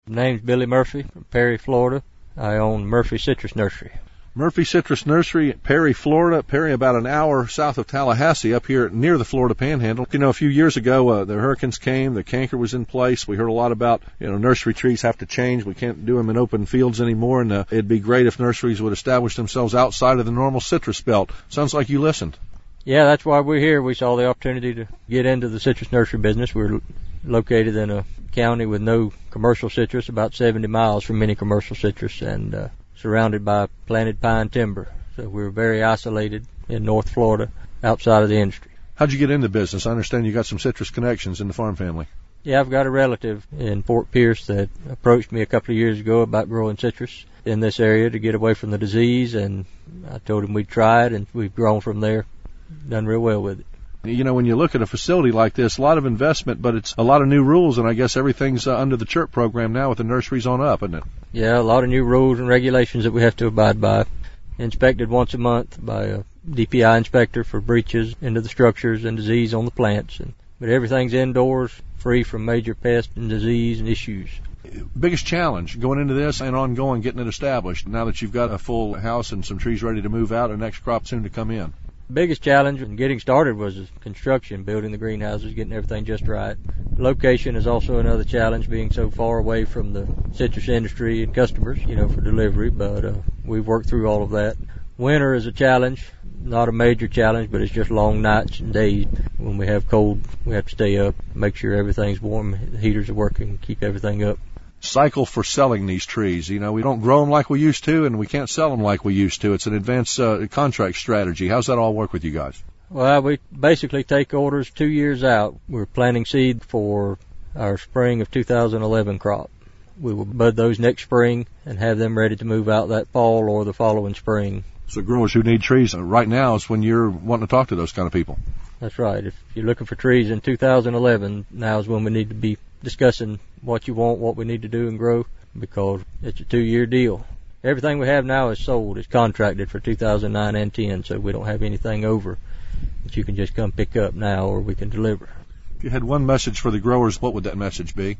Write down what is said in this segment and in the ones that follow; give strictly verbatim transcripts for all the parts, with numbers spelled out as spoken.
Name's Billy Murphy from Perry, Florida. I own Murphy Citrus Nursery. Murphy Citrus Nursery, Perry, Florida. Perry, about an hour south of Tallahassee, up here near the Florida Panhandle. You know, a few years ago, uh, the hurricanes came, the canker was in place. We heard a lot about, you know, nursery trees have to change. We can't do them in open fields anymore, and uh, it'd be great if nurseries would establish themselves outside of the normal citrus belt. Sounds like you listened. Yeah, that's why we're here. We saw the opportunity to get into the citrus nursery business. We're located in a county with no commercial citrus, about seventy miles from any commercial citrus, and uh, surrounded by planted pine timber. So we're very isolated in North Florida, outside of the industry. How'd you get into business? I understand you got some citrus connections in the farm family. Yeah, I've got a relative in Fort Pierce that approached me a couple of years ago about growing citrus in this area to get away from the disease, and I told him we'd try it, and we've grown from there, done real well with it. You know, when you look at a facility like this, a lot of investment, but it's a lot of new rules, and I guess everything's uh, under the CHIRP program now with the nurseries on up, isn't it? Yeah, a lot of new rules and regulations that we have to abide by. Inspected once a month by a D P I inspector for breaches into the structures and disease on the plants. And, but everything's indoors, free from major pest and disease and issues. Biggest challenge going into this and ongoing, getting it established, now that you've got a full house and some trees ready to move out, and next crop soon to come in? Biggest challenge in getting started was construction, building the greenhouses, getting everything just right. Location is also another challenge, being so far away from the citrus industry and customers, you know, for delivery, but uh, we've worked through all of that. Winter is a challenge, not a major challenge, but it's just long nights and days. When we have cold, we have to stay up, make sure everything's warm, the heaters are working, keep everything up. Cycle for selling these trees. You know, we don't grow them like we used to, and we can't sell them like we used to. It's an advanced uh, contract strategy. How's that all work with you guys? Well, we basically take orders two years out. We're planting seed for our spring of two thousand eleven crop. We will bud those next spring and have them ready to move out that fall or the following spring. So growers who need trees uh, right now is when you're wanting to talk to those kind of people. That's right. If you're looking for trees in two thousand eleven, now is when we need to be discussing what you want, what we need to do and grow, because it's a two-year deal. Everything we have now is sold. It's contracted for two thousand nine and ten, so we don't have anything over that you can just come pick up now or we can deliver. If you had one message for the growers, what would that message be?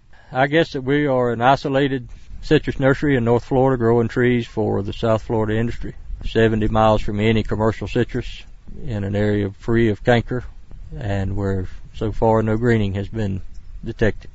I guess that we are an isolated citrus nursery in North Florida growing trees for the South Florida industry. seventy miles from any commercial citrus in an area free of canker, and where so far no greening has been detected.